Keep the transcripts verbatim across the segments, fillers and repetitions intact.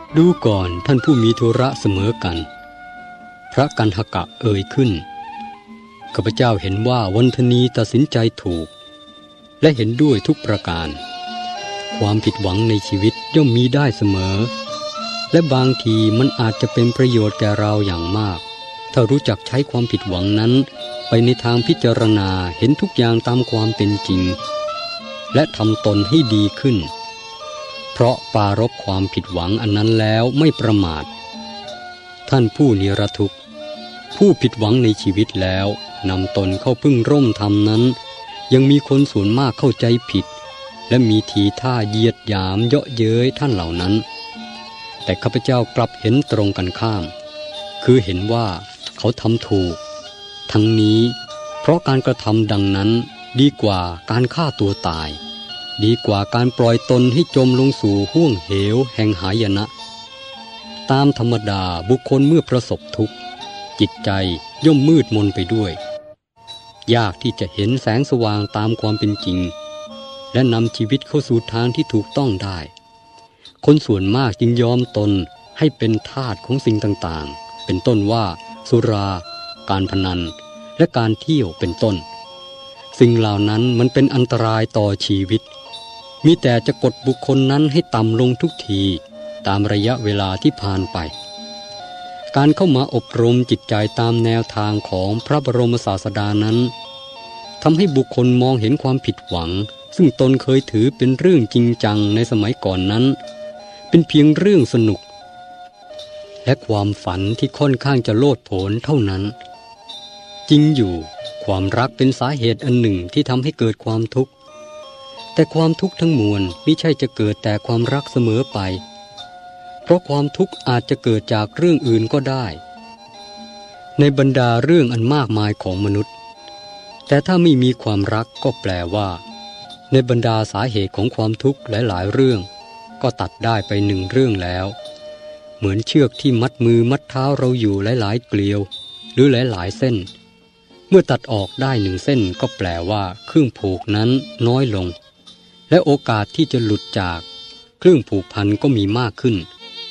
ดูก่อนท่านผู้มีธุระเสมอกันพระกันหกะเอ่ยขึ้นข้าพเจ้าเห็นว่าวันธนีตัดสินใจถูกและเห็นด้วยทุกประการความผิดหวังในชีวิตย่อมมีได้เสมอและบางทีมันอาจจะเป็นประโยชน์แก่เราอย่างมากถ้ารู้จักใช้ความผิดหวังนั้นไปในทางพิจารณาเห็นทุกอย่างตามความเป็นจริงและทำตนให้ดีขึ้นเพราะปรารภความผิดหวังอันนั้นแล้วไม่ประมาทท่านผู้นิรทุกข์ผู้ผิดหวังในชีวิตแล้วนำตนเข้าพึ่งร่มธรรมนั้นยังมีคนส่วนมากเข้าใจผิดและมีทีท่าเหยียดหยามเยาะเย้ยท่านเหล่านั้นแต่ข้าพเจ้ากลับเห็นตรงกันข้ามคือเห็นว่าเขาทำถูกทั้งนี้เพราะการกระทำดังนั้นดีกว่าการฆ่าตัวตายดีกว่าการปล่อยตนให้จมลงสู่ห้วงเหวแห่งหายนะตามธรรมดาบุคคลเมื่อประสบทุกข์จิตใจย่อมมืดมนไปด้วยยากที่จะเห็นแสงสว่างตามความเป็นจริงและนำชีวิตเข้าสู่ทางที่ถูกต้องได้คนส่วนมากจึงยอมตนให้เป็นทาสของสิ่งต่างๆเป็นต้นว่าสุราการพนันและการเที่ยวเป็นต้นสิ่งเหล่านั้นมันเป็นอันตรายต่อชีวิตมีแต่จะกดบุคคลนั้นให้ต่ำลงทุกทีตามระยะเวลาที่ผ่านไปการเข้ามาอบรมจิตใจตามแนวทางของพระบรมศาสดานั้นทำให้บุคคลมองเห็นความผิดหวังซึ่งตนเคยถือเป็นเรื่องจริงจังในสมัยก่อนนั้นเป็นเพียงเรื่องสนุกและความฝันที่ค่อนข้างจะโลดโผนเท่านั้นจริงอยู่ความรักเป็นสาเหตุอันหนึ่งที่ทำให้เกิดความทุกข์แต่ความทุกข์ทั้งมวลมิใช่จะเกิดแต่ความรักเสมอไปเพราะความทุกข์อาจจะเกิดจากเรื่องอื่นก็ได้ในบรรดาเรื่องอันมากมายของมนุษย์แต่ถ้าไม่มีความรักก็แปลว่าในบรรดาสาเหตุของความทุกข์หลายๆเรื่องก็ตัดได้ไปหนึ่งเรื่องแล้วเหมือนเชือกที่มัดมือมัดเท้าเราอยู่หลายๆเกลียวหรือหลายๆเส้นเมื่อตัดออกได้หนึ่งเส้นก็แปลว่าเครื่องผูกนั้นน้อยลงและโอกาสที่จะหลุดจากเครื่องผูกพันก็มีมากขึ้น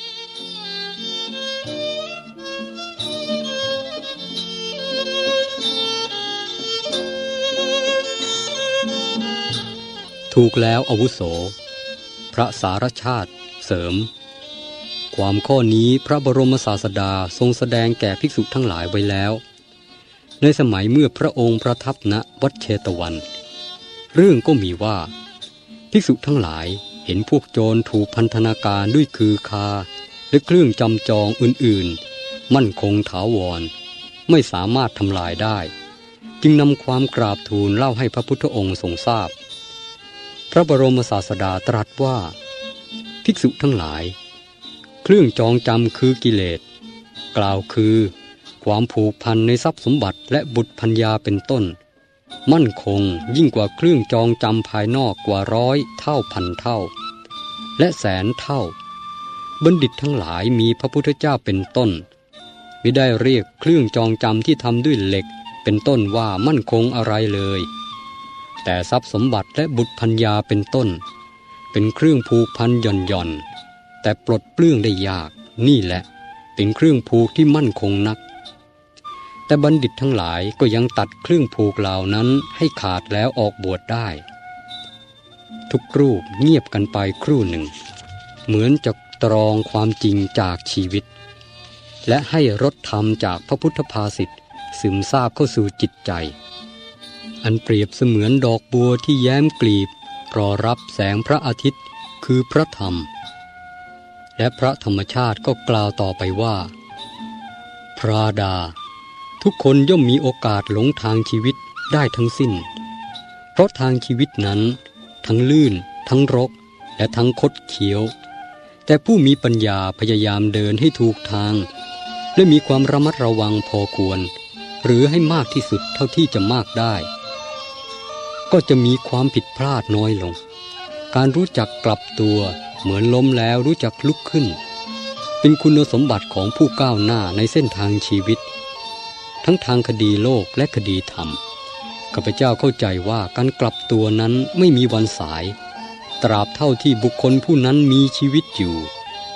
ถูกแล้วอาวุโสพระสารชาติเสริมความข้อนี้พระบรมศาสดาทรงแสดงแก่ภิกษุทั้งหลายไว้แล้วในสมัยเมื่อพระองค์ประทับณวัดเชตวันเรื่องก็มีว่าภิกษุทั้งหลายเห็นพวกโจรถูกพันธนาการด้วยคือคาและเครื่องจำจองอื่นๆมั่นคงถาวรไม่สามารถทำลายได้จึงนำความกราบทูลเล่าให้พระพุทธองค์ทรงทราบพระบรมศาสดาตรัสว่าภิกษุทั้งหลายเครื่องจองจำคือกิเลสกล่าวคือความผูกพันในทรัพย์สมบัติและบุตรภรรยาเป็นต้นมั่นคงยิ่งกว่าเครื่องจองจำภายนอกกว่าร้อยเท่าพันเท่าและแสนเท่าบัณฑิตทั้งหลายมีพระพุทธเจ้าเป็นต้นมิได้เรียกเครื่องจองจำที่ทำด้วยเหล็กเป็นต้นว่ามั่นคงอะไรเลยแต่ทรัพย์สมบัติและบุตรภรรยาเป็นต้นเป็นเครื่องผูกพันหย่อนหย่อนแต่ปลดเปลื้องได้ยากนี่แหละเป็นเครื่องผูกที่มั่นคงนักแต่บัณฑิตทั้งหลายก็ยังตัดเครื่องผูกเหล่านั้นให้ขาดแล้วออกบวชได้ทุกรูปเงียบกันไปครู่หนึ่งเหมือนจะตรองความจริงจากชีวิตและให้รสธรรมจากพระพุทธภาษิตซึมซาบเข้าสู่จิตใจอันเปรียบเสมือนดอกบัวที่แย้มกลีบรอรับแสงพระอาทิตย์คือพระธรรมและพระธรรมชาติก็กล่าวต่อไปว่าพระดาทุกคนย่อมมีโอกาสหลงทางชีวิตได้ทั้งสิ้นเพราะทางชีวิตนั้นทั้งลื่นทั้งรกและทั้งคดเคี้ยวแต่ผู้มีปัญญาพยายามเดินให้ถูกทางและมีความระมัดระวังพอควรหรือให้มากที่สุดเท่าที่จะมากได้ก็จะมีความผิดพลาดน้อยลงการรู้จักกลับตัวเหมือนล้มแล้วรู้จักลุกขึ้นเป็นคุณสมบัติของผู้ก้าวหน้าในเส้นทางชีวิตทั้งทางคดีโลกและคดีธรรมข้าพเจ้าเข้าใจว่าการกลับตัวนั้นไม่มีวันสายตราบเท่าที่บุคคลผู้นั้นมีชีวิตอยู่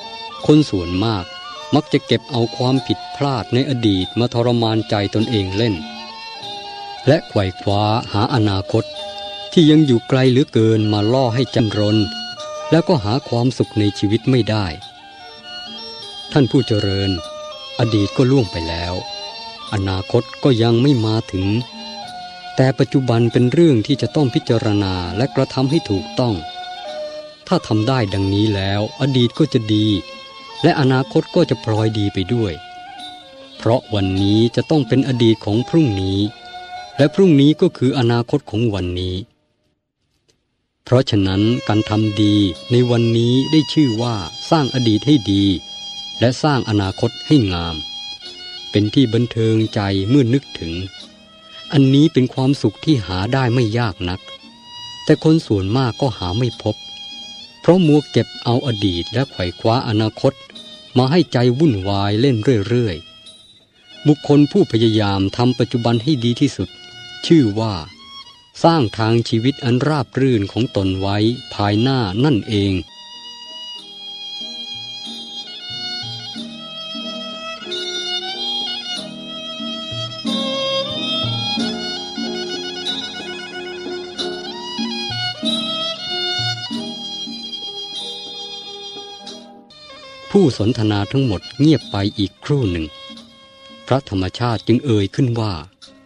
คนส่วนมากมักจะเก็บเอาความผิดพลาดในอดีตมาทรมานใจตนเองเล่นและไขว่คว้าหาอนาคตที่ยังอยู่ไกลเหลือเกินมาล่อให้จำรนแล้วก็หาความสุขในชีวิตไม่ได้ท่านผู้เจริญอดีตก็ล่วงไปแล้วอนาคตก็ยังไม่มาถึงแต่ปัจจุบันเป็นเรื่องที่จะต้องพิจารณาและกระทำให้ถูกต้องถ้าทำได้ดังนี้แล้วอดีตก็จะดีและอนาคตก็จะพลอยดีไปด้วยเพราะวันนี้จะต้องเป็นอดีตของพรุ่งนี้และพรุ่งนี้ก็คืออนาคตของวันนี้เพราะฉะนั้นการทำดีในวันนี้ได้ชื่อว่าสร้างอดีตให้ดีและสร้างอนาคตให้งามเป็นที่บันเทิงใจเมื่อนึกถึงอันนี้เป็นความสุขที่หาได้ไม่ยากนักแต่คนส่วนมากก็หาไม่พบเพราะมัวเก็บเอาอดีตและไขว่คว้าอนาคตมาให้ใจวุ่นวายเล่นเรื่อยๆบุคคลผู้พยายามทำปัจจุบันให้ดีที่สุดชื่อว่าสร้างทางชีวิตอันราบรื่นของตนไว้ภายหน้านั่นเองผู้สนทนาทั้งหมดเงียบไปอีกครู่หนึ่งพระธรรมชาติจึงเอ่ยขึ้นว่า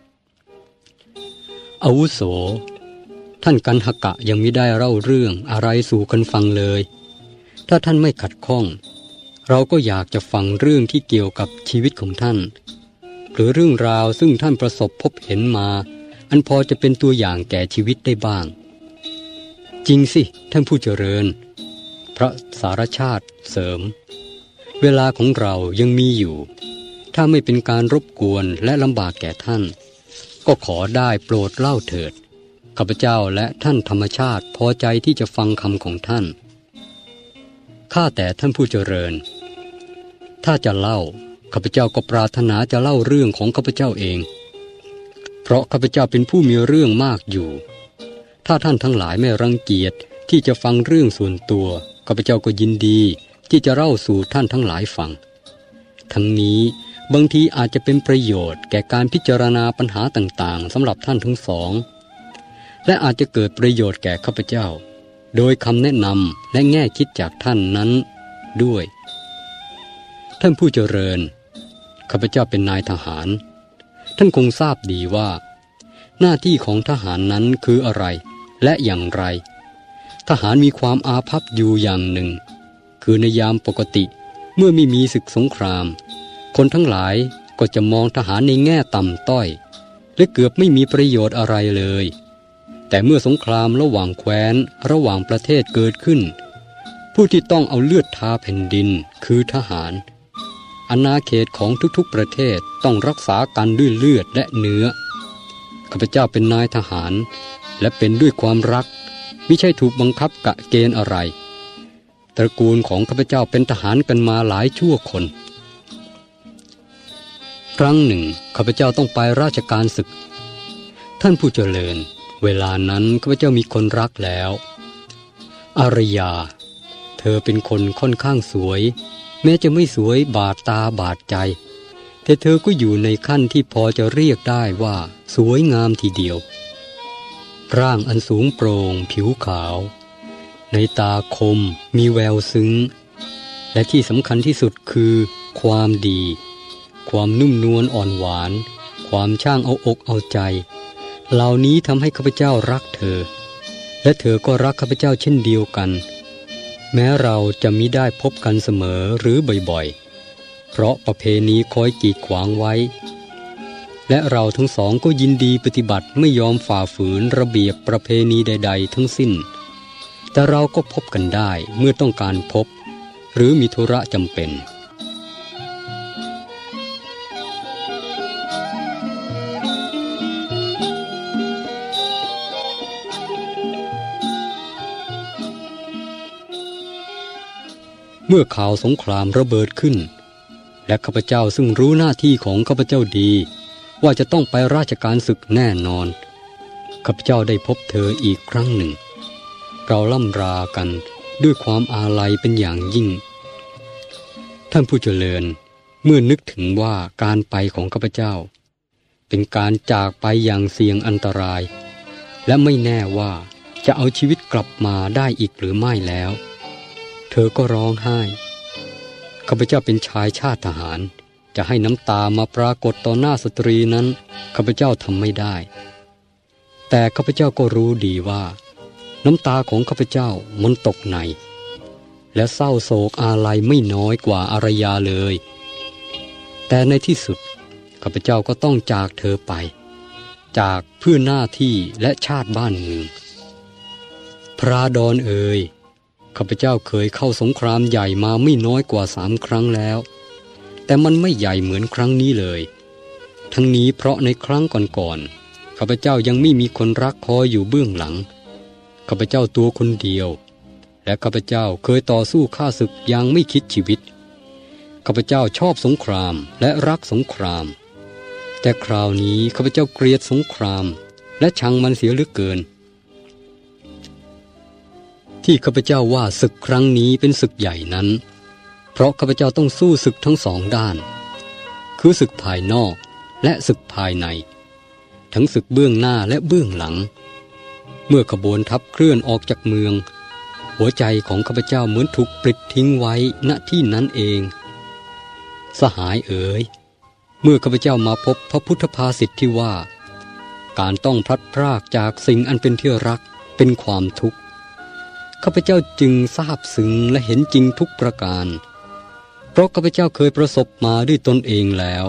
อาวุโสท่านกันหกะยังมิได้เล่าเรื่องอะไรสู่กันฟังเลยถ้าท่านไม่ขัดข้องเราก็อยากจะฟังเรื่องที่เกี่ยวกับชีวิตของท่านหรือเรื่องราวซึ่งท่านประสบพบเห็นมาอันพอจะเป็นตัวอย่างแก่ชีวิตได้บ้างจริงสิท่านผู้เจริญพระสารชาติเสริมเวลาของเรายังมีอยู่ถ้าไม่เป็นการรบกวนและลำบากแก่ท่านก็ขอได้โปรดเล่าเถิดข้าพเจ้าและท่านธรรมชาติพอใจที่จะฟังคำของท่านข้าแต่ท่านผู้เจริญถ้าจะเล่าข้าพเจ้าก็ปรารถนาจะเล่าเรื่องของข้าพเจ้าเองเพราะข้าพเจ้าเป็นผู้มีเรื่องมากอยู่ถ้าท่านทั้งหลายไม่รังเกียจที่จะฟังเรื่องส่วนตัวข้าพเจ้าก็ยินดีที่จะเล่าสู่ท่านทั้งหลายฟังทั้งนี้บางทีอาจจะเป็นประโยชน์แก่การพิจารณาปัญหาต่างๆสำหรับท่านทั้งสองและอาจจะเกิดประโยชน์แก่ข้าพเจ้าโดยคำแนะนำและแง่คิดจากท่านนั้นด้วยท่านผู้เจริญข้าพเจ้าเป็นนายทหารท่านคงทราบดีว่าหน้าที่ของทหารนั้นคืออะไรและอย่างไรทหารมีความอาภัพอยู่อย่างหนึ่งคือในยามปกติเมื่อไม่มีศึกสงครามคนทั้งหลายก็จะมองทหารในแง่ต่ำต้อยและเกือบไม่มีประโยชน์อะไรเลยแต่เมื่อสงครามระหว่างแคว้นระหว่างประเทศเกิดขึ้นผู้ที่ต้องเอาเลือดทาแผ่นดินคือทหารอาณาเขตของทุกๆประเทศต้องรักษากันด้วยเลือดและเนื้อข้าพเจ้าเป็นนายทหารและเป็นด้วยความรักมิใช่ถูกบังคับกะเกณฑ์อะไรตระกูลของข้าพเจ้าเป็นทหารกันมาหลายชั่วคนครั้งหนึ่งข้าพเจ้าต้องไปราชการศึกท่านผู้เจริญเวลานั้นข้าพเจ้ามีคนรักแล้วอารยาเธอเป็นคนค่อนข้างสวยแม้จะไม่สวยบาดตาบาดใจแต่เธอก็อยู่ในขั้นที่พอจะเรียกได้ว่าสวยงามทีเดียวร่างอันสูงโปร่งผิวขาวในตาคมมีแววซึ้งและที่สำคัญที่สุดคือความดีความนุ่มนวลอ่อนหวานความช่างเอาอกเอาใจเหล่านี้ทำให้ข้าพเจ้ารักเธอและเธอก็รักข้าพเจ้าเช่นเดียวกันแม้เราจะมิได้พบกันเสมอหรือบ่อยๆเพราะประเพณีคอยกีดขวางไว้และเราทั้งสองก็ยินดีปฏิบัติไม่ยอมฝ่าฝืนระเบียบประเพณีใดๆทั้งสิ้นแต่เราก็พบกันได้เมื่อต้องการพบหรือมีธุระจำเป็นเมื่อข่าวสงครามระเบิดขึ้นและข้าพเจ้าซึ่งรู้หน้าที่ของข้าพเจ้าดีว่าจะต้องไปราชการศึกแน่นอนข้าพเจ้าได้พบเธออีกครั้งหนึ่งเราล่ำรากันด้วยความอาลัยเป็นอย่างยิ่งท่านผู้เจริญเมื่อนึกถึงว่าการไปของข้าพเจ้าเป็นการจากไปอย่างเสี่ยงอันตรายและไม่แน่ว่าจะเอาชีวิตกลับมาได้อีกหรือไม่แล้วเธอก็ร้องไห้ข้าพเจ้าเป็นชายชาติทหารจะให้น้ำตามาปรากฏต่อหน้าสตรีนั้นข้าพเจ้าทำไม่ได้แต่ข้าพเจ้าก็รู้ดีว่าน้ำตาของข้าพเจ้ามันตกในและเศร้าโศกอาลัยไม่น้อยกว่าอารยาเลยแต่ในที่สุดข้าพเจ้าก็ต้องจากเธอไปจากเพื่อหน้าที่และชาติบ้านเมืองพระดอนเอ๋ยข้าพเจ้าเคยเข้าสงครามใหญ่มาไม่น้อยกว่าสามครั้งแล้วแต่มันไม่ใหญ่เหมือนครั้งนี้เลยทั้งนี้เพราะในครั้งก่อนๆข้าพเจ้ายังไม่มีคนรักคอยอยู่เบื้องหลังข้าพเจ้าตัวคนเดียวและข้าพเจ้าเคยต่อสู้ข้าศึกอย่างไม่คิดชีวิตข้าพเจ้าชอบสงครามและรักสงครามแต่คราวนี้ข้าพเจ้าเกลียดสงครามและชังมันเสียเหลือเกินที่ข้าพเจ้าว่าศึกครั้งนี้เป็นศึกใหญ่นั้นเพราะข้าพเจ้าต้องสู้ศึกทั้งสองด้านคือศึกภายนอกและศึกภายในทั้งศึกเบื้องหน้าและเบื้องหลังเมื่อขบวนทัพเคลื่อนออกจากเมืองหัวใจของข้าพเจ้าเหมือนถูกปลิดทิ้งไว้ณที่นั้นเองสหายเอ๋ยเมื่อข้าพเจ้ามาพบพระพุทธภาษิตที่ว่าการต้องพลัดพรากจากสิ่งอันเป็นที่รักเป็นความทุกข์ข้าพเจ้าจึงทราบซึ้งและเห็นจริงทุกประการเพราะข้าพเจ้าเคยประสบมาด้วยตนเองแล้ว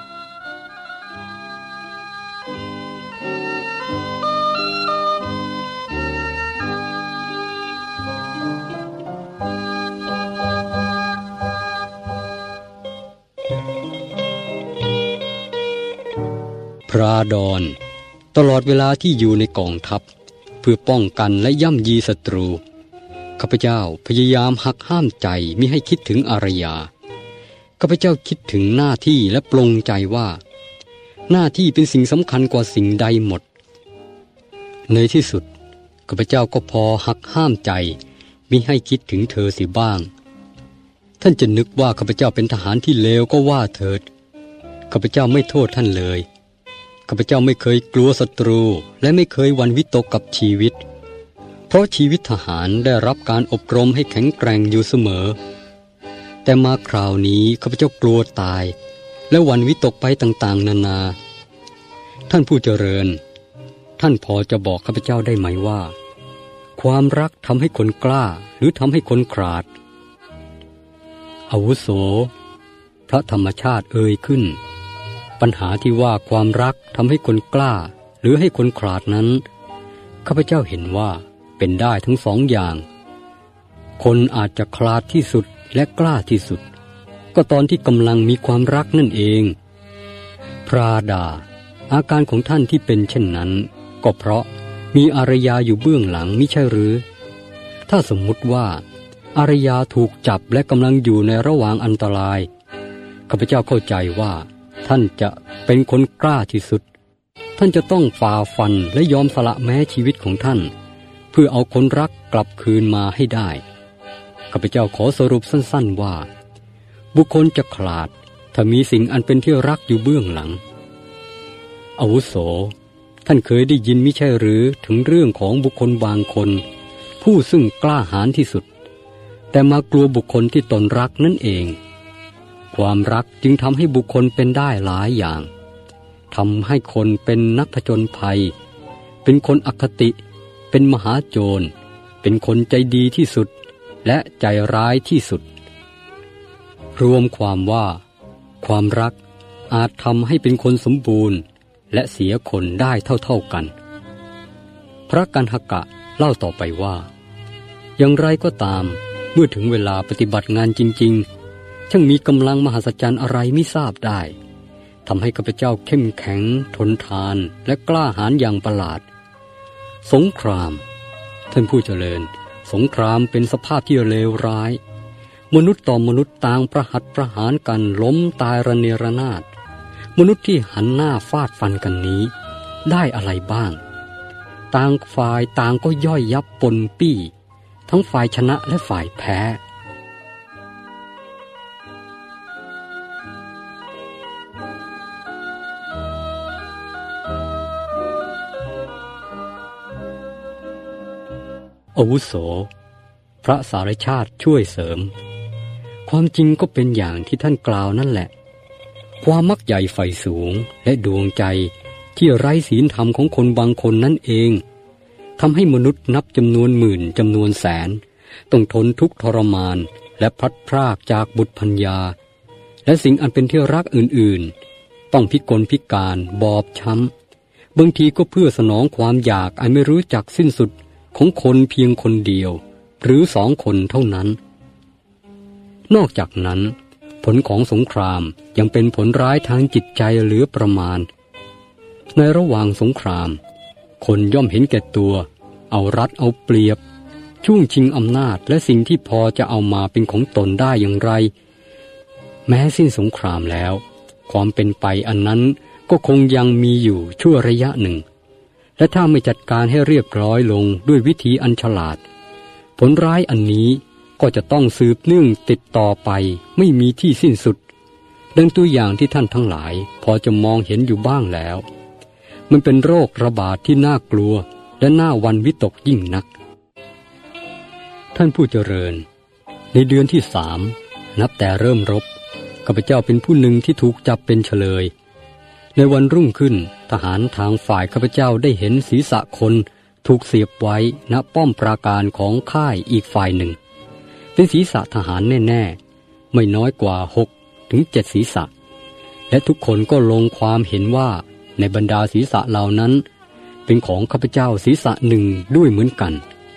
พระดอนตลอดเวลาที่อยู่ในกองทัพเพื่อป้องกันและย่ำยีศัตรูข้าพเจ้าพยายามหักห้ามใจมิให้คิดถึงอารยาข้าพเจ้าคิดถึงหน้าที่และปลงใจว่าหน้าที่เป็นสิ่งสำคัญกว่าสิ่งใดหมดในที่สุดข้าพเจ้าก็พอหักห้ามใจมิให้คิดถึงเธอเสียบ้างท่านจะนึกว่าข้าพเจ้าเป็นทหารที่เลวก็ว่าเถิดข้าพเจ้าไม่โทษท่านเลยข้าพเจ้าไม่เคยกลัวศัตรูและไม่เคยหวั่นวิตกกับชีวิตเพราะชีวิตทหารได้รับการอบรมให้แข็งแกร่งอยู่เสมอแต่มาคราวนี้ข้าพเจ้ากลัวตายและหวั่นวิตกไปต่างๆนานาท่านผู้เจริญท่านพอจะบอกข้าพเจ้าได้ไหมว่าความรักทำให้คนกล้าหรือทำให้คนขลาดอาวุโสพระธรรมชาติเอ่ยขึ้นปัญหาที่ว่าความรักทำให้คนกล้าหรือให้คนขลาดนั้นข้าพเจ้าเห็นว่าเป็นได้ทั้งสองอย่างคนอาจจะขลาดที่สุดและกล้าที่สุดก็ตอนที่กำลังมีความรักนั่นเองพระดาอาการของท่านที่เป็นเช่นนั้นก็เพราะมีอารยาอยู่เบื้องหลังมิใช่หรือถ้าสมมุติว่าอารยาถูกจับและกำลังอยู่ในระหว่างอันตรายข้าพเจ้าเข้าใจว่าท่านจะเป็นคนกล้าที่สุดท่านจะต้องฝ่าฟันและยอมสละแม้ชีวิตของท่านเพื่อเอาคนรักกลับคืนมาให้ได้ข้าพเจ้าขอสรุปสั้นๆว่าบุคคลจะขลาดถ้ามีสิ่งอันเป็นที่รักอยู่เบื้องหลังอาวุโสท่านเคยได้ยินมิใช่หรือถึงเรื่องของบุคคลบางคนผู้ซึ่งกล้าหาญที่สุดแต่มากลัวบุคคลที่ตนรักนั่นเองความรักจึงทำให้บุคคลเป็นได้หลายอย่างทำให้คนเป็นนักผจญภัยเป็นคนอคติเป็นมหาโจรเป็นคนใจดีที่สุดและใจร้ายที่สุดรวมความว่าความรักอาจทำให้เป็นคนสมบูรณ์และเสียคนได้เท่าๆกันพระกันหกะเล่าต่อไปว่าอย่างไรก็ตามเมื่อถึงเวลาปฏิบัติงานจริงๆช่างมีกำลังมหัศจรรย์อะไรไม่ทราบได้ทำให้ข้าพเจ้าเข้มแข็งทนทานและกล้าหาญอย่างประหลาดสงครามท่านผู้เจริญสงครามเป็นสภาพที่เลวร้ายมนุษย์ต่อมนุษย์ต่างประหัตประหารกันล้มตายระเนระนาดมนุษย์ที่หันหน้าฟาดฟันกันนี้ได้อะไรบ้างต่างฝ่ายต่างก็ย่อยยับปนปี้ทั้งฝ่ายชนะและฝ่ายแพ้อาวุโสพระสารชาติช่วยเสริมความจริงก็เป็นอย่างที่ท่านกล่าวนั่นแหละความมักใหญ่ไฟสูงและดวงใจที่ไร้ศีลธรรมของคนบางคนนั่นเองทำให้มนุษย์นับจำนวนหมื่นจำนวนแสนต้องทนทุกข์ทรมานและพลัดพรากจากบุตรภรรยาและสิ่งอันเป็นที่รักอื่นๆต้องพิกลพิการบอบช้ำบางทีก็เพื่อสนองความอยากอันไม่รู้จักสิ้นสุดของคนเพียงคนเดียวหรือสองคนเท่านั้นนอกจากนั้นผลของสงครามยังเป็นผลร้ายทางจิตใจเหลือประมาณในระหว่างสงครามคนย่อมเห็นแก่ตัวเอารัดเอาเปรียบช่วงชิงอำนาจและสิ่งที่พอจะเอามาเป็นของตนได้อย่างไรแม้สิ้นสงครามแล้วความเป็นไปอันนั้นก็คงยังมีอยู่ชั่วระยะหนึ่งและถ้าไม่จัดการให้เรียบร้อยลงด้วยวิธีอันฉลาดผลร้ายอันนี้ก็จะต้องสืบเนื่องติดต่อไปไม่มีที่สิ้นสุดดังตัวอย่างที่ท่านทั้งหลายพอจะมองเห็นอยู่บ้างแล้วมันเป็นโรคระบาดที่น่ากลัวและน่าหวั่นวิตกยิ่งนักท่านผู้เจริญในเดือนที่สามนับแต่เริ่มรบข้าพเจ้าเป็นผู้หนึ่งที่ถูกจับเป็นเฉลยในวันรุ่งขึ้นทหารทางฝ่ายข้าพเจ้าได้เห็นศีรษะคนถูกเสียบไว้ณป้อมปราการของค่ายอีกฝ่ายหนึ่งเป็นศีรษะทหารแน่ๆไม่น้อยกว่าหกถึงเจ็ดศีรษะและทุกคนก็ลงความเห็นว่าในบรรดาศีรษะเหล่านั้นเป็นของข้าพเจ้าศีรษะหนึ่งด้วยเหมือนกัน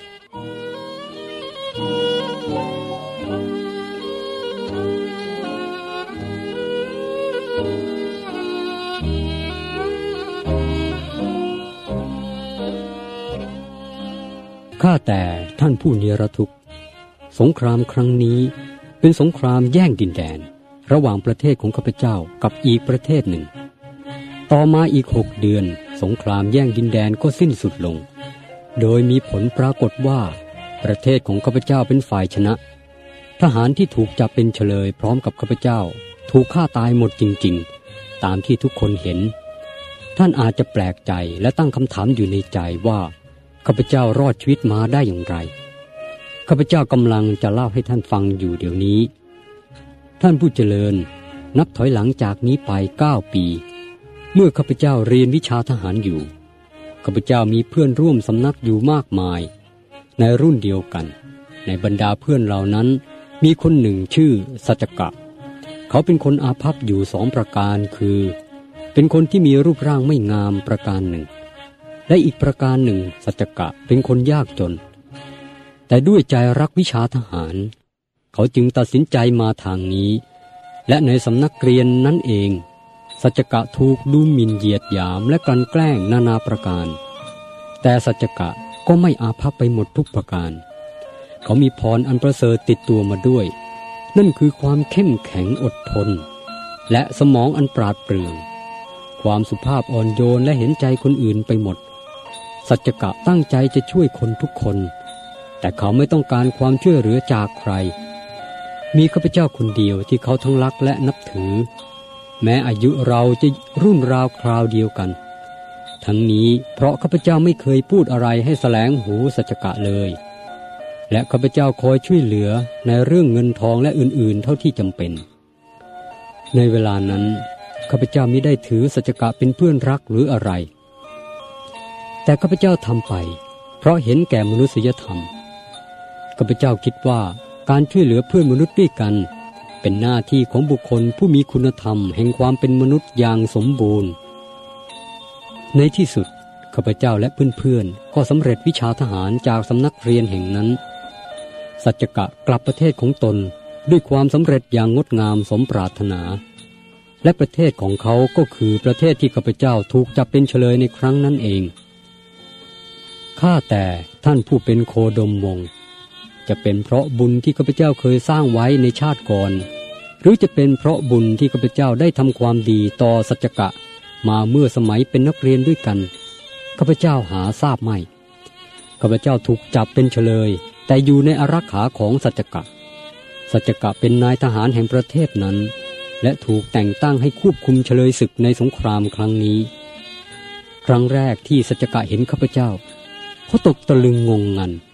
ข้าแต่ท่านผู้เนรทุกข์สงครามครั้งนี้เป็นสงครามแย่งดินแดนระหว่างประเทศของข้าพเจ้ากับอีกประเทศหนึ่งต่อมาอีกหกเดือนสงครามแย่งดินแดนก็สิ้นสุดลงโดยมีผลปรากฏว่าประเทศของข้าพเจ้าเป็นฝ่ายชนะทหารที่ถูกจับเป็นเฉลยพร้อมกับข้าพเจ้าถูกฆ่าตายหมดจริงๆตามที่ทุกคนเห็นท่านอาจจะแปลกใจและตั้งคำถามอยู่ในใจว่าข้าพเจ้ารอดชีวิตมาได้อย่างไรข้าพเจ้ากำลังจะเล่าให้ท่านฟังอยู่เดี๋ยวนี้ท่านผู้เจริญนับถอยหลังจากนี้ไปเก้าปีเมื่อข้าพเจ้าเรียนวิชาทหารอยู่ข้าพเจ้ามีเพื่อนร่วมสำนักอยู่มากมายในรุ่นเดียวกันในบรรดาเพื่อนเหล่านั้นมีคนหนึ่งชื่อสัจกะเขาเป็นคนอาภัพอยู่สองประการคือเป็นคนที่มีรูปร่างไม่งามประการหนึ่งและอีกประการหนึ่งสัจกะเป็นคนยากจนแต่ด้วยใจรักวิชาทหารเขาจึงตัดสินใจมาทางนี้และในสำนักเรียนนั้นเองสัจกะถูกดูหมิ่นเหยียดหยามและกลั่นแกล้งนานาประการแต่สัจกะก็ไม่อาภัพไปหมดทุกประการเขามีพรอันประเสริฐติดตัวมาด้วยนั่นคือความเข้มแข็งอดทนและสมองอันปราดเปรื่องความสุภาพอ่อนโยนและเห็นใจคนอื่นไปหมดสัจกะตั้งใจจะช่วยคนทุกคนแต่เขาไม่ต้องการความช่วยเหลือจากใครมีข้าพเจ้าคนเดียวที่เขาทั้งรักและนับถือแม้อายุเราจะรุ่นราวคราวเดียวกันทั้งนี้เพราะข้าพเจ้าไม่เคยพูดอะไรให้แสลงหูสัจกะเลยและข้าพเจ้าคอยช่วยเหลือในเรื่องเงินทองและอื่นๆเท่าที่จำเป็นในเวลานั้นข้าพเจ้ามิได้ถือสัจกะเป็นเพื่อนรักหรืออะไรแต่ข้าพเจ้าทำไปเพราะเห็นแก่มนุษยธรรมข้าพเจ้าคิดว่าการช่วยเหลือเพื่อนมนุษย์ด้วยกันเป็นหน้าที่ของบุคคลผู้มีคุณธรรมแห่งความเป็นมนุษย์อย่างสมบูรณ์ในที่สุดข้าพเจ้าและเพื่อนๆก็สำเร็จวิชาทหารจากสำนักเรียนแห่งนั้นสัจกะกลับประเทศของตนด้วยความสำเร็จอย่างงดงามสมปรารถนาและประเทศของเขาก็คือประเทศที่ข้าพเจ้าถูกจับเป็นเฉลยในครั้งนั้นเองข้าแต่ท่านผู้เป็นโคดมวงศ์จะเป็นเพราะบุญที่ข้าพเจ้าเคยสร้างไว้ในชาติก่อนหรือจะเป็นเพราะบุญที่ข้าพเจ้าได้ทำความดีต่อสัจกะมาเมื่อสมัยเป็นนักเรียนด้วยกันข้าพเจ้าหาทราบไม่ข้าพเจ้าถูกจับเป็นเฉลยแต่อยู่ในอารักขาของสัจกะสัจกะเป็นนายทหารแห่งประเทศนั้นและถูกแต่งตั้งให้ควบคุมเฉลยศึกในสงครามครั้งนี้ครั้งแรกที่สัจกะเห็นข้าพเจ้าเขาตกตะลึงงงงัน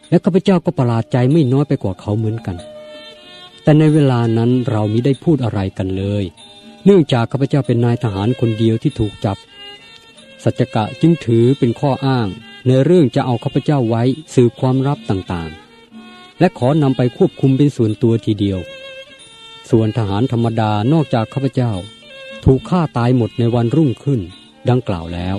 และข้าพเจ้าก็ประหลาดใจไม่น้อยไปกว่าเขาเหมือนกันแต่ในเวลานั้นเรามิได้พูดอะไรกันเลยเนื่องจากข้าพเจ้าเป็นนายทหารคนเดียวที่ถูกจับสัจจกะจึงถือเป็นข้ออ้างในเรื่องจะเอาข้าพเจ้าไว้สืบความลับต่างๆและขอนำไปควบคุมเป็นส่วนตัวทีเดียวส่วนทหารธรรมดานอกจากข้าพเจ้าถูกฆ่าตายหมดในวันรุ่งขึ้นดังกล่าวแล้ว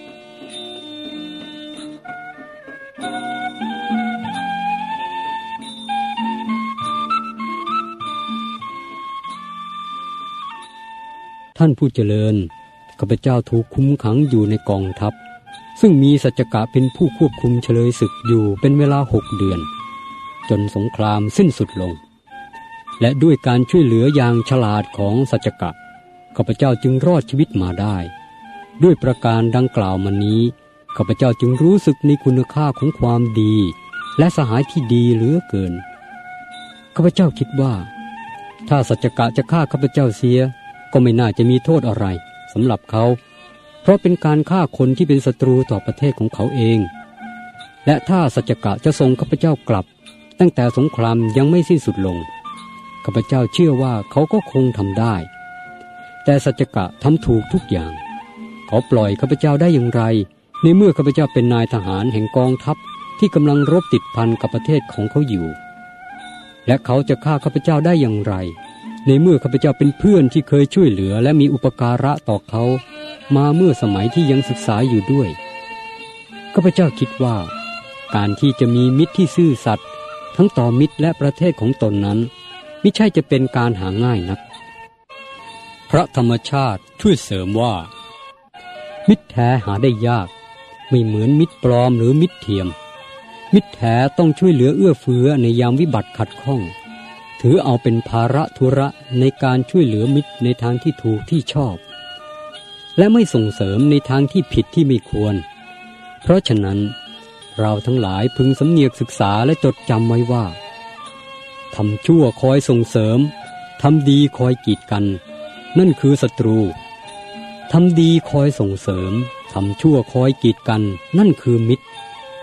ท่านผู้เจริญข้าพเจ้าถูกคุมขังอยู่ในกองทัพซึ่งมีสัจจกะเป็นผู้ควบคุมเฉลยศึกอยู่เป็นเวลาหกเดือนจนสงครามสิ้นสุดลงและด้วยการช่วยเหลืออย่างฉลาดของสัจจกะข้าพเจ้าจึงรอดชีวิตมาได้ด้วยประการดังกล่าวมานี้ข้าพเจ้าจึงรู้สึกในคุณค่าของความดีและสหายที่ดีเหลือเกินข้าพเจ้าคิดว่าถ้าสัจจกะจะฆ่าข้าพเจ้าเสียก็ไม่น่าจะมีโทษอะไรสำหรับเขาเพราะเป็นการฆ่าคนที่เป็นศัตรูต่อประเทศของเขาเองและถ้าสัจจกะจะส่งข้าพเจ้ากลับตั้งแต่สงครามยังไม่สิ้นสุดลงข้าพเจ้าเชื่อว่าเขาก็คงทำได้แต่สัจจกะทำถูกทุกอย่างเขาปล่อยข้าพเจ้าได้อย่างไรในเมื่อข้าพเจ้าเป็นนายทหารแห่งกองทัพที่กำลังรบติดพันกับประเทศของเขาอยู่และเขาจะฆ่าข้าพเจ้าได้อย่างไรในเมื่อข้าพเจ้าเป็นเพื่อนที่เคยช่วยเหลือและมีอุปการะต่อเขามาเมื่อสมัยที่ยังศึกษาอยู่ด้วยข้าพเจ้าคิดว่าการที่จะมีมิตรที่ซื่อสัตย์ทั้งต่อมิตรและประเทศของตนนั้นไม่ใช่จะเป็นการหาง่ายนักพระธรรมชาติช่วยเสริมว่ามิตรแท้หาได้ยากไม่เหมือนมิตรปลอมหรือมิตรเทียมมิตรแท้ต้องช่วยเหลือเอื้อเฟื้อในยามวิบัติขัดข้องถือเอาเป็นภาระธุระในการช่วยเหลือมิตรในทางที่ถูกที่ชอบและไม่ส่งเสริมในทางที่ผิดที่ไม่ควรเพราะฉะนั้นเราทั้งหลายพึงสำเนียกศึกษาและจดจำไว้ว่าทำชั่วคอยส่งเสริมทำดีคอยกีดกันนั่นคือศัตรูทำดีคอยส่งเสริมทำชั่วคอยกีดกันนั่นคือมิตร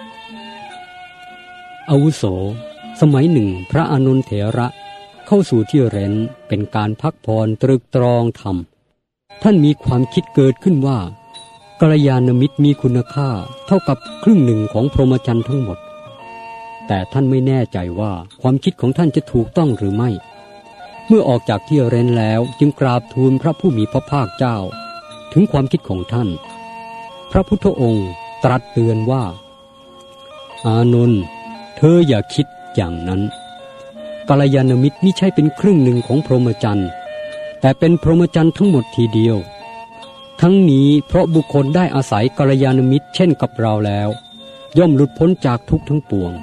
อาวุโสสมัยหนึ่งพระอานนท์เถระเข้าสู่ที่เร้นเป็นการพักผ่อนตรึกตรองธรรมท่านมีความคิดเกิดขึ้นว่ากัลยาณมิตรมีคุณค่าเท่ากับครึ่งหนึ่งของพรหมจรรย์ทั้งหมดแต่ท่านไม่แน่ใจว่าความคิดของท่านจะถูกต้องหรือไม่เมื่อออกจากที่เร้นแล้วจึงกราบทูลพระผู้มีพระภาคเจ้าถึงความคิดของท่านพระพุทธองค์ตรัสเตือนว่าอานนท์เธออย่าคิดอย่างนั้นกัลยาณมิตรมิใช่เป็นครึ่งหนึ่งของพรหมจรรย์แต่เป็นพรหมจรรย์ทั้งหมดทีเดียวทั้งนี้เพราะบุคคลได้อาศัยกัลยาณมิตรเช่นกับเราแล้วย่อมหลุดพ้นจากทุกข์ทั้งปวง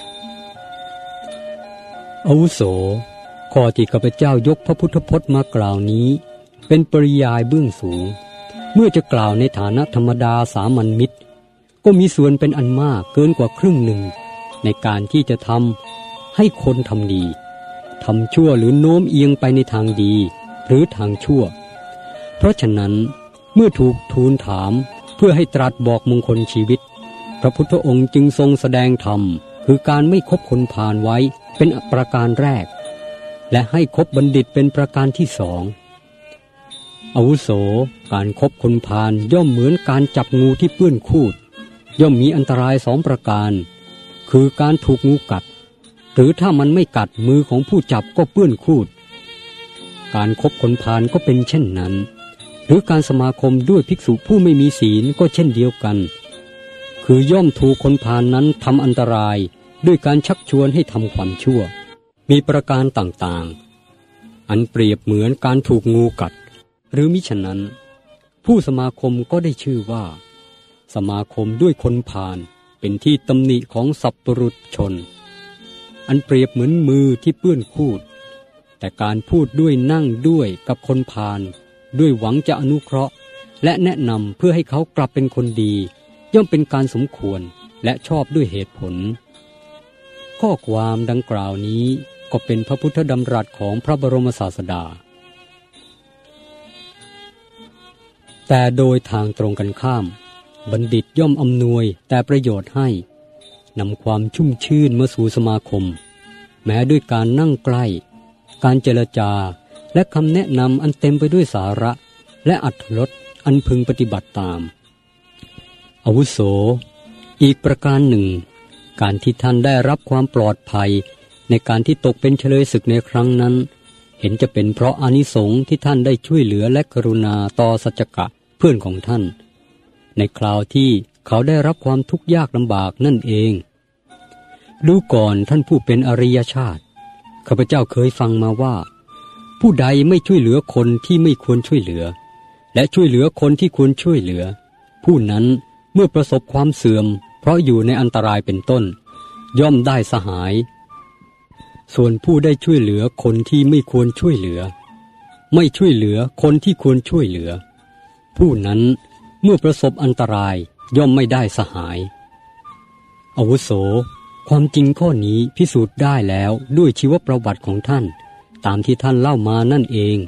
อาวุโสข้อที่ข้าพเจ้ายกพระพุทธพจน์มากล่าวนี้เป็นปริยายเบื้องสูงเมื่อจะกล่าวในฐานะธรรมดาสามัญมิตรก็มีส่วนเป็นอันมากเกินกว่าครึ่งหนึ่งในการที่จะทำให้คนทำดีทำชั่วหรือโน้มเอียงไปในทางดีหรือทางชั่วเพราะฉะนั้นเมื่อถูกทูลถามเพื่อให้ตรัสบอกมงคลชีวิตพระพุทธองค์จึงทรงแสดงธรรมคือการไม่คบคนพาลไว้เป็นประการแรกและให้คบบัณฑิตเป็นประการที่สองอาวุโสการคบคนพาลย่อมเหมือนการจับงูที่เปื้อนคูดย่อมมีอันตรายสองประการคือการถูกงูกัดหรือถ้ามันไม่กัดมือของผู้จับก็เปื้อนคูดการคบคนพาลก็เป็นเช่นนั้นหรือการสมาคมด้วยภิกษุผู้ไม่มีศีลก็เช่นเดียวกันคือย่อมถูกคนพาลนั้นทำอันตรายด้วยการชักชวนให้ทำความชั่วมีประการต่างๆอันเปรียบเหมือนการถูกงูกัดหรือมิฉะนั้นผู้สมาคมก็ได้ชื่อว่าสมาคมด้วยคนพาลเป็นที่ตำหนิของสัพปรุษชนอันเปรียบเหมือนมือที่เปื้อนคูดแต่การพูดด้วยนั่งด้วยกับคนพาลด้วยหวังจะอนุเคราะห์และแนะนำเพื่อให้เขากลับเป็นคนดีย่อมเป็นการสมควรและชอบด้วยเหตุผลข้อความดังกล่าวนี้ก็เป็นพระพุทธดำรัสของพระบรมศาสดาแต่โดยทางตรงกันข้ามบัณฑิตย่อมอำนวยแต่ประโยชน์ให้นำความชุ่มชื่นมาสู่สมาคมแม้ด้วยการนั่งใกล้การเจรจาและคำแนะนำอันเต็มไปด้วยสาระและอรรถรสอันพึงปฏิบัติตามอาวุโสอีกประการหนึ่งการที่ท่านได้รับความปลอดภัยในการที่ตกเป็นเฉลยศึกในครั้งนั้นเห็นจะเป็นเพราะอานิสงส์ที่ท่านได้ช่วยเหลือและกรุณาต่อสัจจะเพื่อนของท่านในคราวที่เขาได้รับความทุกข์ยากลำบากนั่นเองดูก่อนท่านผู้เป็นอริยชาติข้าพเจ้าเคยฟังมาว่าผู้ใดไม่ช่วยเหลือคนที่ไม่ควรช่วยเหลือและช่วยเหลือคนที่ควรช่วยเหลือผู้นั้นเมื่อประสบความเสื่อมเพราะอยู่ในอันตรายเป็นต้นย่อมได้สหายส่วนผู้ได้ช่วยเหลือคนที่ไม่ควรช่วยเหลือไม่ช่วยเหลือคนที่ควรช่วยเหลือผู้นั้นเมื่อประสบอันตรายย่อมไม่ได้สหายอาวุโสความจริงข้อนี้พิสูจน์ได้แล้วด้วยชีวประวัติของท่านตามที่ท่านเล่ามานั่นเอง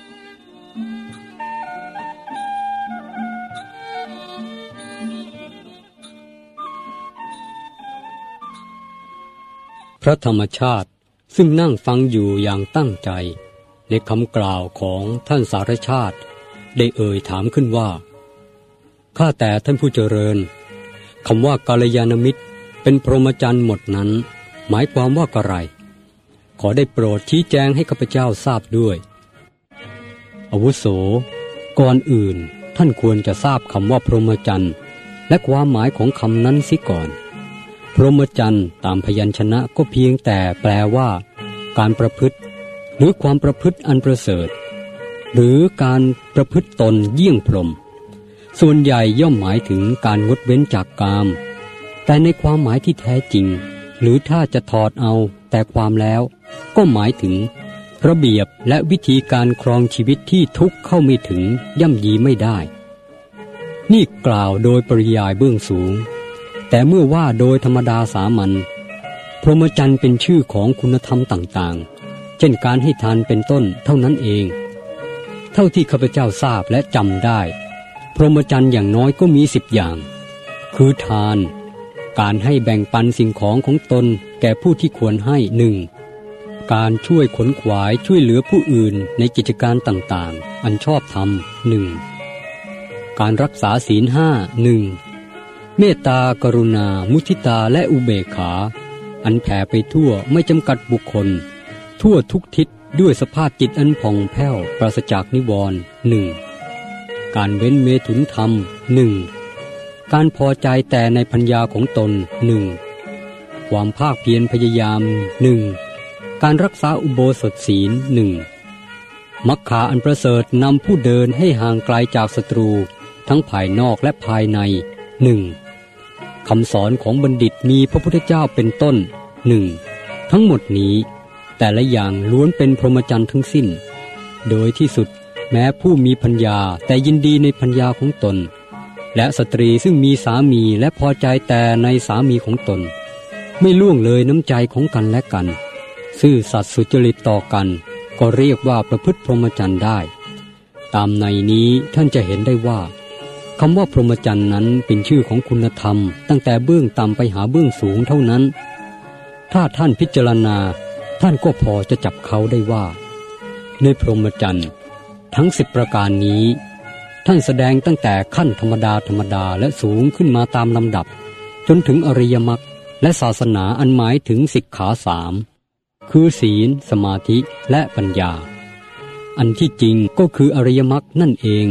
พระธรรมชาติซึ่งนั่งฟังอยู่อย่างตั้งใจในคำกล่าวของท่านสารชาติได้เอ่ยถามขึ้นว่าข้าแต่ท่านผู้เจริญคำว่ากัลยาณมิตรเป็นพรหมจรรย์หมดนั้นหมายความว่าอะไรขอได้โปรดชี้แจงให้ข้าพเจ้าทราบด้วยอาวุโสก่อนอื่นท่านควรจะทราบคำว่าพรหมจรรย์และความหมายของคำนั้นสิก่อนพรหมจรรย์ตามพยัญชนะก็เพียงแต่แปลว่าการประพฤติหรือความประพฤติอันประเสริฐหรือการประพฤติตนเยี่ยงพรหมส่วนใหญ่ย่อมหมายถึงการงดเว้นจากกามแต่ในความหมายที่แท้จริงหรือถ้าจะถอดเอาแต่ความแล้วก็หมายถึงระเบียบและวิธีการครองชีวิตที่ทุกข์เข้าไม่ถึงย่ำยีไม่ได้นี่กล่าวโดยปริยายเบื้องสูงแต่เมื่อว่าโดยธรรมดาสามัญพรหมจรรย์เป็นชื่อของคุณธรรมต่างๆเช่นการให้ทานเป็นต้นเท่านั้นเองเท่าที่ข้าพเจ้าทราบและจำได้พรหมจรรย์อย่างน้อยก็มีสิบอย่างคือทานการให้แบ่งปันสิ่งของของตนแก่ผู้ที่ควรให้หนึ่งการช่วยขนขวายช่วยเหลือผู้อื่นในกิจการต่างๆอันชอบธรรมหนึ่งการรักษาศีลห้าหนึ่งเมตตากรุณามุทิตาและอุเบกขาอันแผ่ไปทั่วไม่จำกัดบุคคลทั่วทุกทิศด้วยสภาพจิตอันผ่องแผ้วปราศจากนิวรณ์หนึ่งการเว้นเมถุนธรรมหนึ่งการพอใจแต่ในปัญญาของตนหนึ่งความภาคเพียรพยายามหนึ่งการรักษาอุโบสถศีลหนึ่งมัคคาอันประเสริฐนำผู้เดินให้ห่างไกลจากศัตรูทั้งภายนอกและภายในหนึ่งคำสอนของบัณฑิตมีพระพุทธเจ้าเป็นต้นหนึ่งทั้งหมดนี้แต่ละอย่างล้วนเป็นพรหมจรรย์ทั้งสิ้นโดยที่สุดแม้ผู้มีปัญญาแต่ยินดีในปัญญาของตนและสตรีซึ่งมีสามีและพอใจแต่ในสามีของตนไม่ล่วงเลยน้ำใจของกันและกันซื่อสัตย์สุจริตต่อกันก็เรียกว่าประพฤติพรหมจรรย์ได้ตามในนี้ท่านจะเห็นได้ว่าคำว่าพรหมจรรย์นั้นเป็นชื่อของคุณธรรมตั้งแต่เบื้องต่ำไปหาเบื้องสูงเท่านั้นถ้าท่านพิจารณาท่านก็พอจะจับเขาได้ว่าในพรหมจรรย์ทั้งสิบประการนี้ท่านแสดงตั้งแต่ขั้นธรรมดาธรรมดาและสูงขึ้นมาตามลำดับจนถึงอริยมรรคและศาสนาอันหมายถึงสิกขาสามคือศีลสมาธิและปัญญาอันที่จริงก็คืออริยมรรคนั่นเอง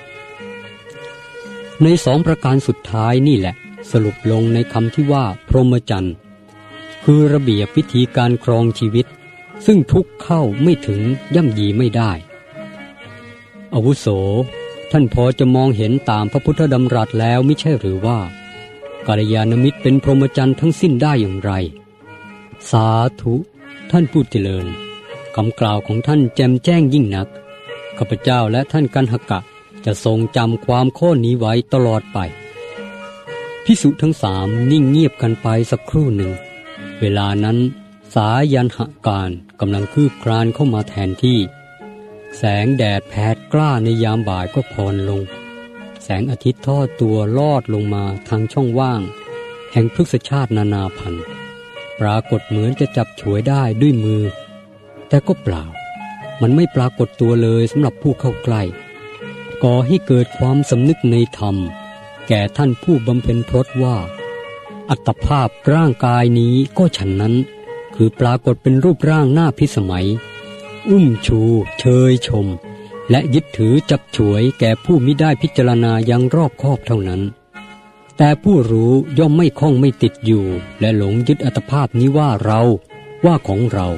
ในสองประการสุดท้ายนี่แหละสรุปลงในคำที่ว่าพรหมจรรย์คือระเบียบวิธีการครองชีวิตซึ่งทุกข์เข้าไม่ถึงย่ำยีไม่ได้อาวุโสท่านพอจะมองเห็นตามพระพุทธดำรัสแล้วไม่ใช่หรือว่ากัลยาณมิตรเป็นพรหมจรรย์ทั้งสิ้นได้อย่างไรสาธุท่านผู้เจริญคำกล่าวของท่านแจ่มแจ้งยิ่งนักข้าพเจ้าและท่านกันหกะจะทรงจำความข้อนี้ไว้ตลอดไปภิกษุทั้งสามนิ่งเงียบกันไปสักครู่หนึ่งเวลานั้นสายันหการกำลังคืบคลานเข้ามาแทนที่แสงแดดแผดกล้าในยามบ่ายก็พรลงแสงอาทิตย์ทอดตัวลอดลงมาทางช่องว่างแห่งพฤกษชาตินานาพันธุ์ปรากฏเหมือนจะจับฉวยได้ด้วยมือแต่ก็เปล่ามันไม่ปรากฏตัวเลยสำหรับผู้เข้าใกล้ก่อให้เกิดความสำนึกในธรรมแก่ท่านผู้บำเพ็ญพรตว่าอัตภาพร่างกายนี้ก็ฉันนั้นคือปรากฏเป็นรูปร่างหน้าพิสมัยอุ้มชูเชยชมและยึดถือจับฉวยแก่ผู้มิได้พิจารณายังรอบคอบเท่านั้นแต่ผู้รู้ย่อมไม่คล้องไม่ติดอยู่และหลงยึดอัตภาพนี้ว่าเราว่าของเรา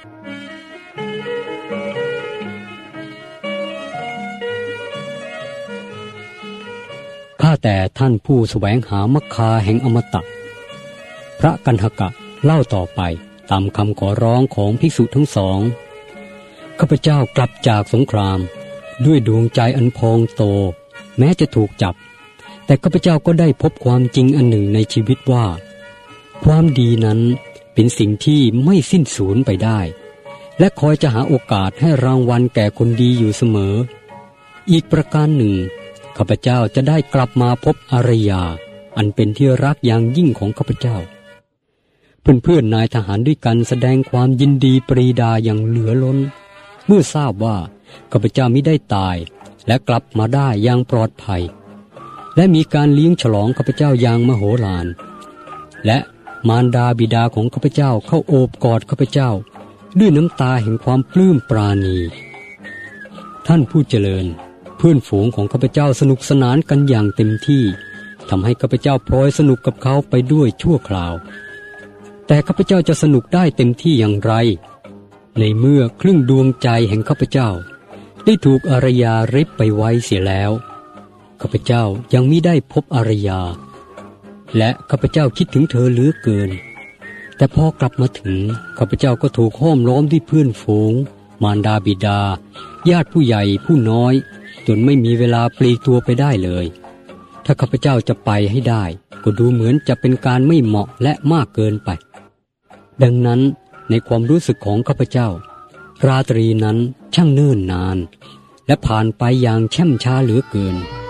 ข้าแต่ท่านผู้แสวงหามรรคาแห่งอมตะพระกันหกะเล่าต่อไปตามคำขอร้องของภิกษุทั้งสองข้าพเจ้ากลับจากสงครามด้วยดวงใจอันพองโตแม้จะถูกจับแต่ข้าพเจ้าก็ได้พบความจริงอันหนึ่งในชีวิตว่าความดีนั้นเป็นสิ่งที่ไม่สิ้นสูญไปได้และคอยจะหาโอกาสให้รางวัลแก่คนดีอยู่เสมออีกประการหนึ่งข้าพเจ้าจะได้กลับมาพบอารยาอันเป็นที่รักอย่างยิ่งของข้าพเจ้าเพื่อนๆนายทหารด้วยกันแสดงความยินดีปรีดาอย่างเหลือล้นเมื่อทราบว่าข้าพเจ้ามิได้ตายและกลับมาได้อย่างปลอดภัยและมีการเลี้ยงฉลองข้าพเจ้าอย่างมโหฬารและมารดาบิดาของข้าพเจ้าเข้าโอบกอดข้าพเจ้าด้วยน้ำตาแห่งความปลื้มปราณีท่านผู้เจริญเพื่อนฝูงของข้าพเจ้าสนุกสนานกันอย่างเต็มที่ทำให้ข้าพเจ้าพลอยสนุกกับเขาไปด้วยชั่วคราวแต่ข้าพเจ้าจะสนุกได้เต็มที่อย่างไรในเมื่อครึ่งดวงใจแห่งข้าพเจ้าได้ถูกอารยาริบไปไว้เสียแล้วข้าพเจ้ายังมิได้พบอารยาและข้าพเจ้าคิดถึงเธอเหลือเกินแต่พอกลับมาถึงข้าพเจ้าก็ถูกห้อมล้อมด้วยเพื่อนฝูงมารดาบิดาญาติผู้ใหญ่ผู้น้อยจนไม่มีเวลาปลีกตัวไปได้เลยถ้าข้าพเจ้าจะไปให้ได้ก็ดูเหมือนจะเป็นการไม่เหมาะและมากเกินไปดังนั้นในความรู้สึกของข้าพเจ้าราตรีนั้นช่างเนิ่นนานและผ่านไปอย่างแช่มช้าเหลือเกิน